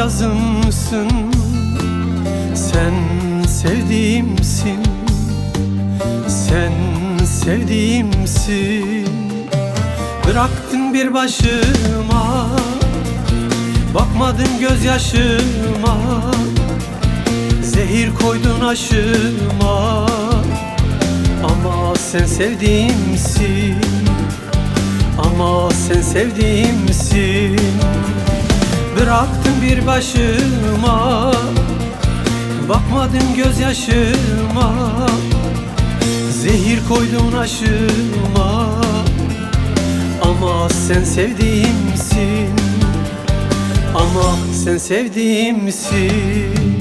yazımsın, sen sevdiğimsin, sen sevdiğimsin. Bıraktın bir başıma, bakmadın gözyaşıma, zehir koydun aşıma. Ama sen sevdiğimsin, ama sen sevdiğimsin. Bıraktın bir başıma, bakmadın gözyaşıma, zehir koydun aşıma. Ama sen sevdiğimsin, ama sen sevdiğimsin.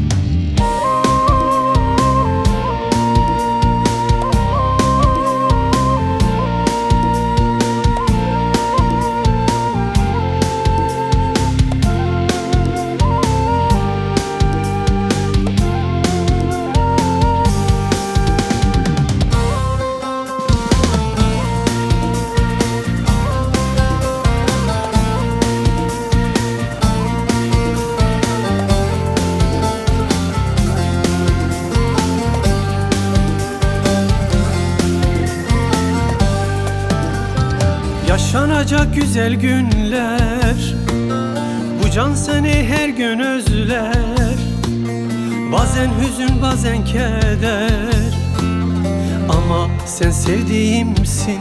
Yaşanacak güzel günler, bu can seni her gün özler. Bazen hüzün, bazen keder, ama sen sevdiğimsin,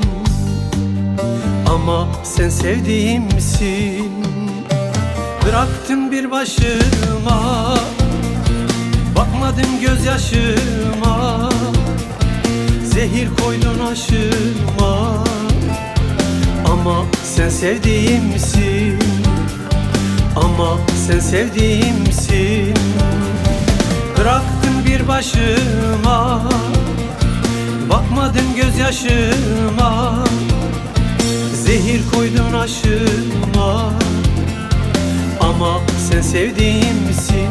ama sen sevdiğimsin. Bıraktın bir başıma, bakmadın gözyaşıma, zehir koydun aşıma. Ama sen sevdiğimsin, ama sen sevdiğimsin. Bıraktın bir başıma, bakmadın gözyaşıma, zehir koydun aşıma. Ama sen sevdiğimsin,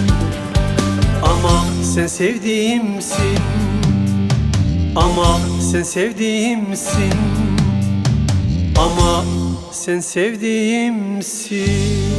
ama sen sevdiğimsin, ama sen sevdiğimsin, ama sen sevdiğimsin.